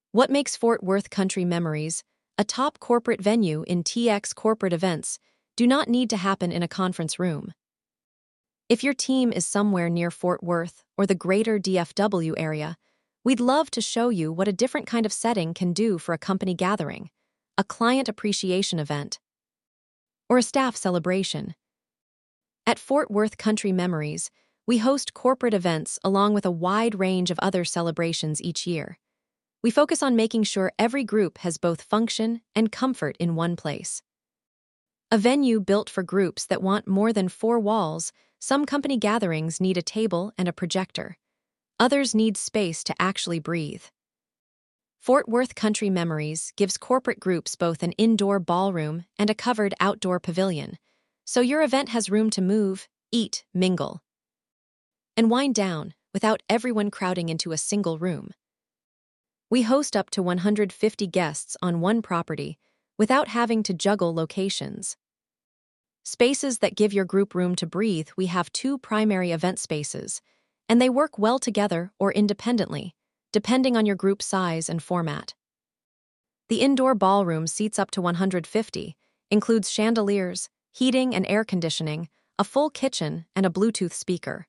What makes Fort Worth Country Memories a top corporate venue in TX corporate events do not need to happen in a conference room? If your team is somewhere near Fort Worth or the greater DFW area, we'd love to show you what a different kind of setting can do for a company gathering, a client appreciation event, or a staff celebration. At Fort Worth Country Memories, we host corporate events along with a wide range of other celebrations each year. We focus on making sure every group has both function and comfort in one place. A venue built for groups that want more than 4 walls. Some company gatherings need a table and a projector. Others need space to actually breathe. Fort Worth Country Memories gives corporate groups both an indoor ballroom and a covered outdoor pavilion, so your event has room to move, eat, mingle, and wind down without everyone crowding into a single room. We host up to 150 guests on one property without having to juggle locations. Spaces that give your group room to breathe. We have 2 primary event spaces, and they work well together or independently, depending on your group size and format. The indoor ballroom seats up to 150, includes chandeliers, heating and air conditioning, a full kitchen, and a Bluetooth speaker.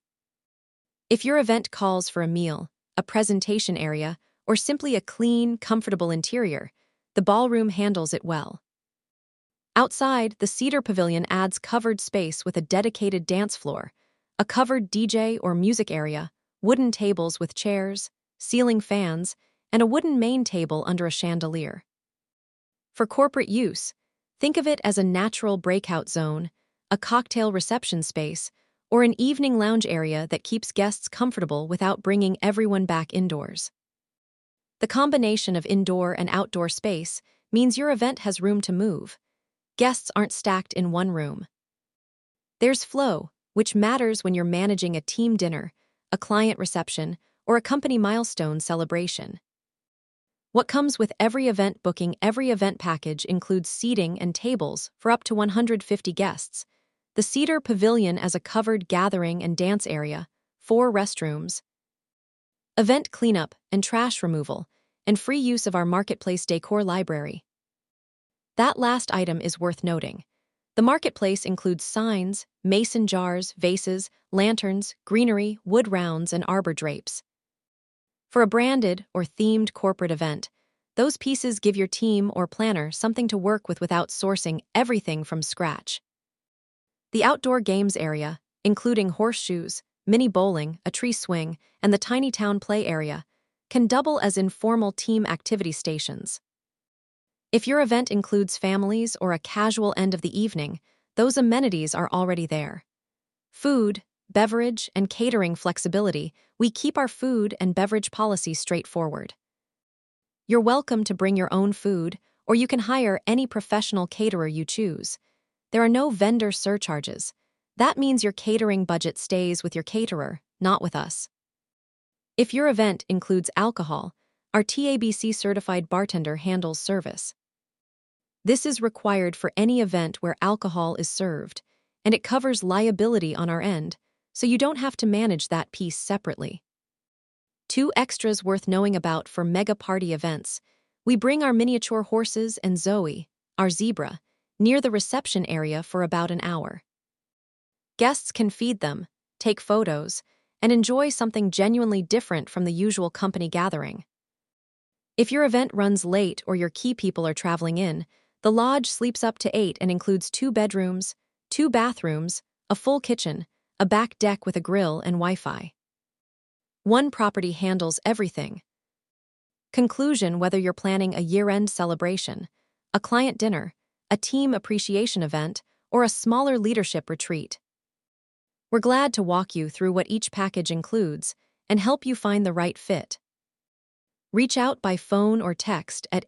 If your event calls for a meal, a presentation area, or simply a clean, comfortable interior, the ballroom handles it well. Outside, the Cedar Pavilion adds covered space with a dedicated dance floor, a covered DJ or music area, wooden tables with chairs, ceiling fans, and a wooden main table under a chandelier. For corporate use, think of it as a natural breakout zone, a cocktail reception space, or an evening lounge area that keeps guests comfortable without bringing everyone back indoors. The combination of indoor and outdoor space means your event has room to move. Guests aren't stacked in one room. There's flow, which matters when you're managing a team dinner, a client reception, or a company milestone celebration. What comes with every event booking? Every event package includes seating and tables for up to 150 guests, the Cedar Pavilion as a covered gathering and dance area, 4 restrooms, event cleanup and trash removal, and free use of our Marketplace decor library. That last item is worth noting. The Marketplace includes signs, mason jars, vases, lanterns, greenery, wood rounds, and arbor drapes. For a branded or themed corporate event, those pieces give your team or planner something to work with without sourcing everything from scratch. The outdoor games area, including horseshoes, mini bowling, a tree swing, and the tiny town play area, can double as informal team activity stations. If your event includes families or a casual end of the evening, those amenities are already there. Food, beverage, and catering flexibility. We keep our food and beverage policy straightforward. You're welcome to bring your own food, or you can hire any professional caterer you choose. There are no vendor surcharges. That means your catering budget stays with your caterer, not with us. If your event includes alcohol, our TABC-certified bartender handles service. This is required for any event where alcohol is served, and it covers liability on our end, so you don't have to manage that piece separately. 2 extras worth knowing about for mega party events. We bring our miniature horses and Zoe, our zebra, near the reception area for about an hour. Guests can feed them, take photos, and enjoy something genuinely different from the usual company gathering. If your event runs late or your key people are traveling in, the lodge sleeps up to 8 and includes 2 bedrooms, 2 bathrooms, a full kitchen, a back deck with a grill and Wi-Fi. One property handles everything. Conclusion: whether you're planning a year-end celebration, a client dinner, a team appreciation event, or a smaller leadership retreat, we're glad to walk you through what each package includes and help you find the right fit. Reach out by phone or text at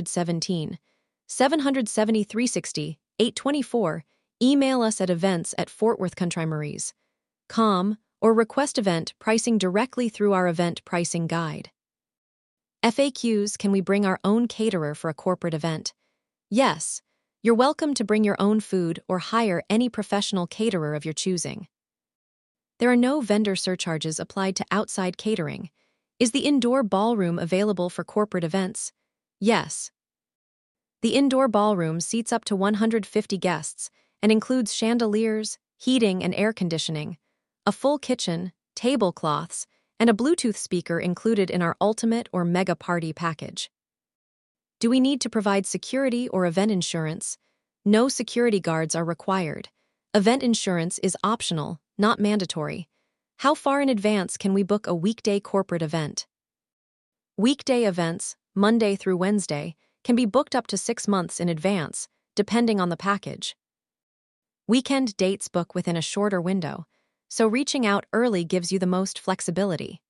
817-770-360-824, email us at events@fortworthcountrymemories.com, or request event pricing directly through our event pricing guide. FAQs: can we bring our own caterer for a corporate event? Yes, you're welcome to bring your own food or hire any professional caterer of your choosing. There are no vendor surcharges applied to outside catering. Is the indoor ballroom available for corporate events? Yes. The indoor ballroom seats up to 150 guests and includes chandeliers, heating and air conditioning, a full kitchen, tablecloths, and a Bluetooth speaker included in our Ultimate or Mega Party package. Do we need to provide security or event insurance? No security guards are required. Event insurance is optional, not mandatory. How far in advance can we book a weekday corporate event? Weekday events, Monday through Wednesday, can be booked up to 6 months in advance, depending on the package. Weekend dates book within a shorter window, so reaching out early gives you the most flexibility.